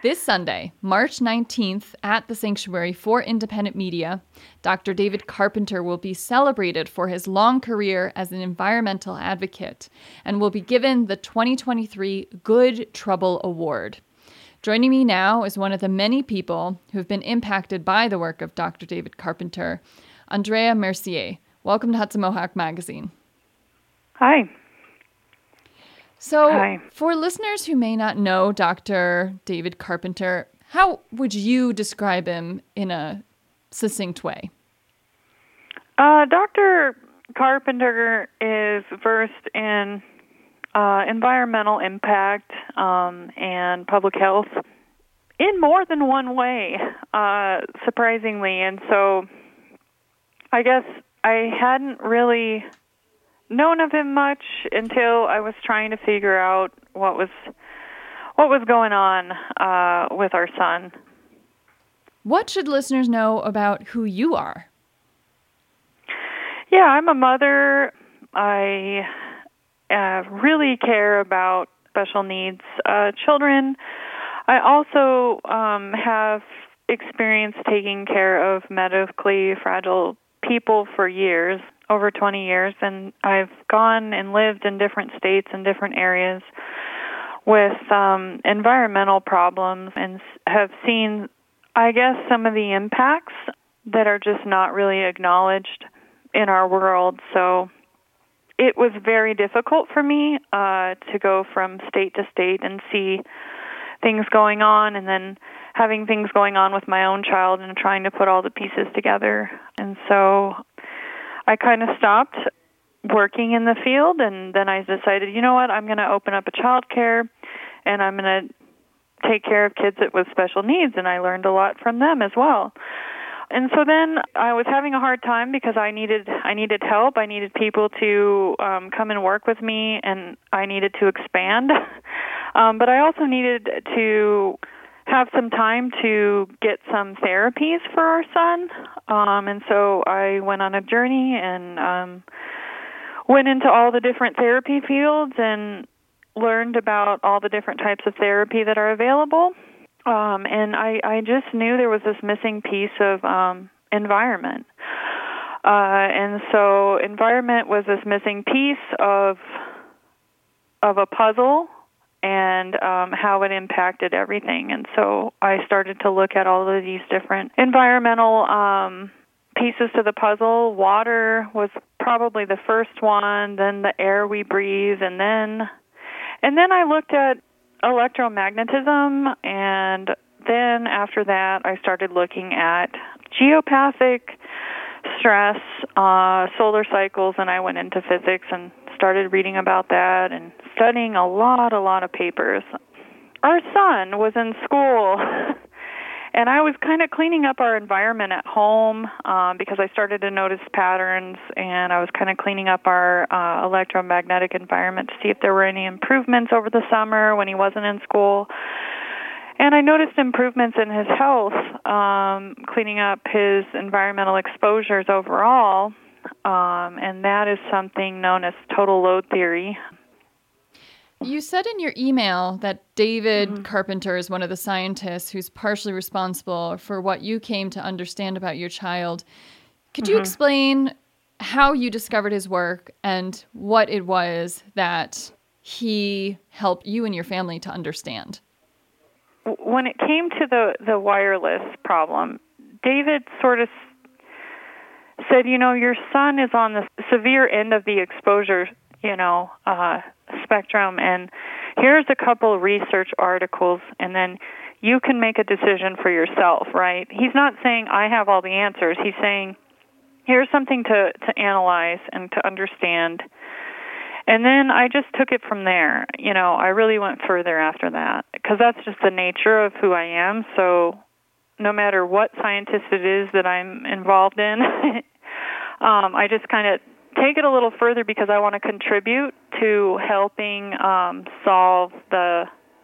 This Sunday, March 19th, at the Sanctuary for Independent Media, Dr. David Carpenter will be celebrated for his long career as an environmental advocate and will be given the 2023 Good Trouble Award. Joining me now is one of the many people who have been impacted by the work of Dr. David Carpenter, Andrea Mercier. Welcome to Hudson Mohawk Magazine. Hi. So, Hi. For listeners who may not know Dr. David Carpenter, how would you describe him in a succinct way? Dr. Carpenter is versed in environmental impact and public health in more than one way, surprisingly. And so I guess I hadn't really known of him much until I was trying to figure out what was going on with our son. What should listeners know about who you are? Yeah, I'm a mother. I really care about special needs children. I also have experience taking care of medically fragile people for years, over 20 years, and I've gone and lived in different states and different areas with environmental problems and have seen, I guess, some of the impacts that are just not really acknowledged in our world. So it was very difficult for me to go from state to state and see things going on and then having things going on with my own child and trying to put all the pieces together. And so I kind of stopped working in the field, and then I decided, you know what, I'm going to open up a child care, and I'm going to take care of kids with special needs, and I learned a lot from them as well. And so then I was having a hard time because I needed help. I needed people to come and work with me, and I needed to expand. But I also needed to have some time to get some therapies for our son. And so I went on a journey and went into all the different therapy fields and learned about all the different types of therapy that are available. And I just knew there was this missing piece of environment. And so environment was this missing piece of a puzzle and how it impacted everything. And so I started to look at all of these different environmental pieces to the puzzle. Water was probably the first one, then the air we breathe, and then I looked at electromagnetism, and then after that I started looking at geopathic stress, solar cycles, and I went into physics and started reading about that and studying a lot of papers. Our son was in school, and I was kind of cleaning up our environment at home because I started to notice patterns, and I was kind of cleaning up our electromagnetic environment to see if there were any improvements over the summer when he wasn't in school. And I noticed improvements in his health, cleaning up his environmental exposures overall, and that is something known as total load theory. You said in your email that David Carpenter is one of the scientists who's partially responsible for what you came to understand about your child. Could you explain how you discovered his work and what it was that he helped you and your family to understand? When it came to the wireless problem, David sort of said, your son is on the severe end of the exposure, spectrum, and here's a couple research articles, and then you can make a decision for yourself, right? He's not saying I have all the answers. He's saying here's something to analyze and to understand. And then I just took it from there. I really went further after that because that's just the nature of who I am. So no matter what scientist it is that I'm involved in, I just kind of take it a little further because I want to contribute to helping solve the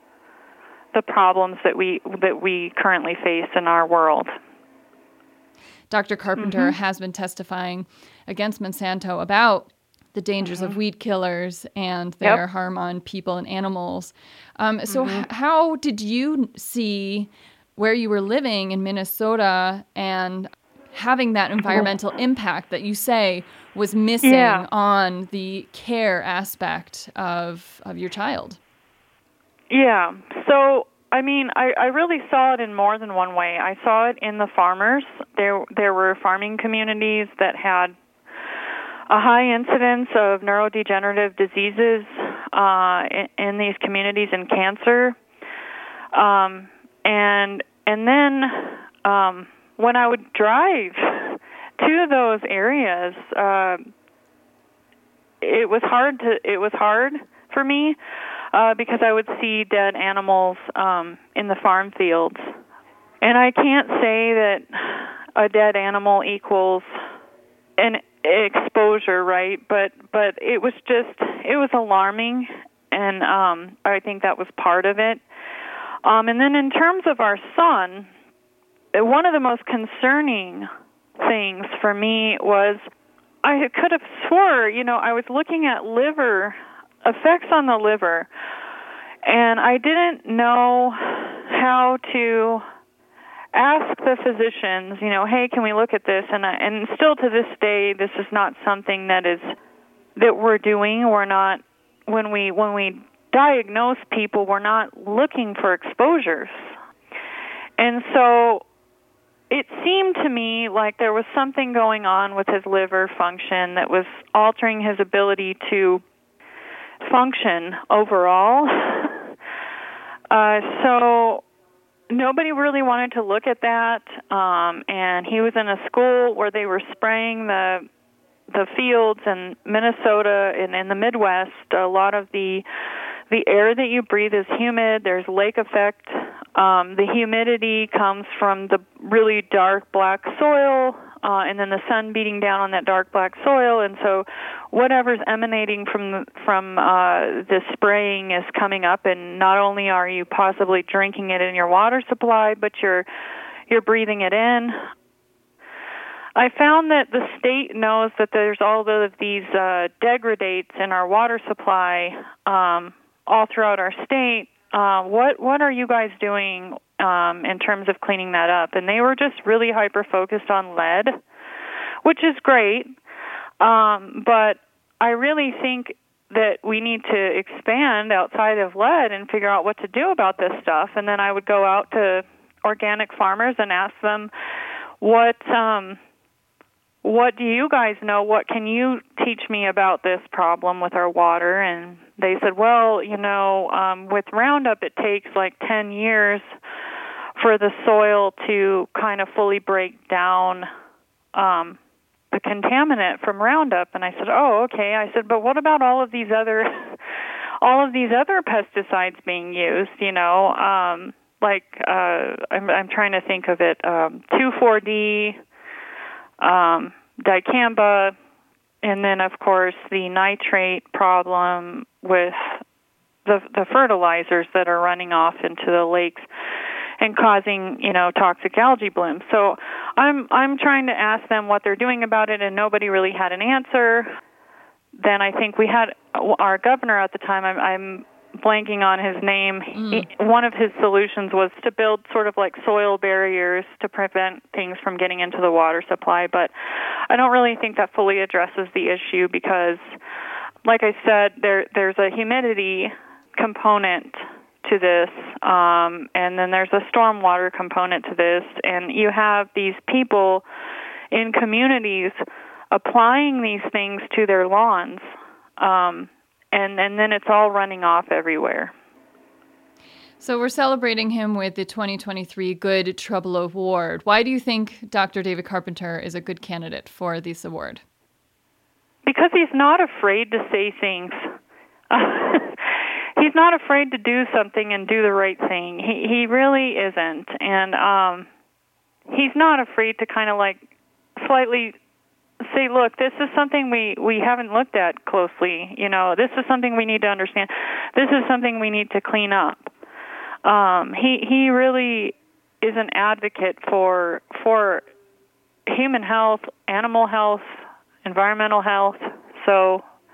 problems that we currently face in our world. Dr. Carpenter has been testifying against Monsanto about the dangers of weed killers and their harm on people and animals. So how did you see where you were living in Minnesota and having that environmental impact that you say was missing on the care aspect of your child? Yeah. So, I mean, I really saw it in more than one way. I saw it in the farmers. There were farming communities that had a high incidence of neurodegenerative diseases in these communities, and cancer. And then when I would drive to those areas, it was hard for me because I would see dead animals in the farm fields, and I can't say that a dead animal equals an exposure, right? But it was alarming, and I think that was part of it. And then in terms of our son, one of the most concerning things for me was I could have swore, I was looking at liver effects on the liver, and I didn't know how to ask the physicians, hey, can we look at this? And still to this day, this is not something that we're doing. We're not, when we diagnose people, we're not looking for exposures. And so it seemed to me like there was something going on with his liver function that was altering his ability to function overall. So nobody really wanted to look at that, and he was in a school where they were spraying the fields in Minnesota and in the Midwest. A lot of the air that you breathe is humid. There's lake effect. The humidity comes from the really dark black soil, and then the sun beating down on that dark black soil, and so whatever's emanating from the spraying is coming up, and not only are you possibly drinking it in your water supply, but you're breathing it in. I found that the state knows that there's all of these degradates in our water supply all throughout our state. What are you guys doing in terms of cleaning that up? And they were just really hyper-focused on lead, which is great, but I really think that we need to expand outside of lead and figure out what to do about this stuff. And then I would go out to organic farmers and ask them, what do you guys know? What can you teach me about this problem with our water? And they said, well, with Roundup, it takes like 10 years for the soil to kind of fully break down the contaminant from Roundup. And I said, oh, okay. I said, but what about all of these other pesticides being used? I'm trying to think of it. 2,4-D. Dicamba, and then, of course, the nitrate problem with the fertilizers that are running off into the lakes and causing, toxic algae blooms. So I'm trying to ask them what they're doing about it, and nobody really had an answer. Then I think we had our governor at the time, I'm blanking on his name. One of his solutions was to build sort of like soil barriers to prevent things from getting into the water supply, but I don't really think that fully addresses the issue because, like I said, there's a humidity component to this, and then there's a stormwater component to this, and you have these people in communities applying these things to their lawns, and then it's all running off everywhere. So we're celebrating him with the 2023 Good Trouble Award. Why do you think Dr. David Carpenter is a good candidate for this award? Because he's not afraid to say things. He's not afraid to do something and do the right thing. He really isn't. And he's not afraid to kind of like slightly say, look, this is something we haven't looked at closely. This is something we need to understand. This is something we need to clean up. He really is an advocate for human health, animal health, environmental health. So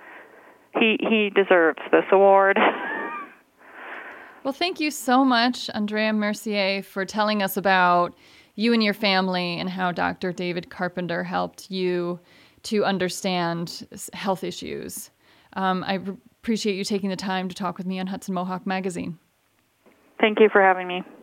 he deserves this award. Well, thank you so much, Andrea Mercier, for telling us about you and your family and how Dr. David Carpenter helped you to understand health issues. I appreciate you taking the time to talk with me on Hudson Mohawk Magazine. Thank you for having me.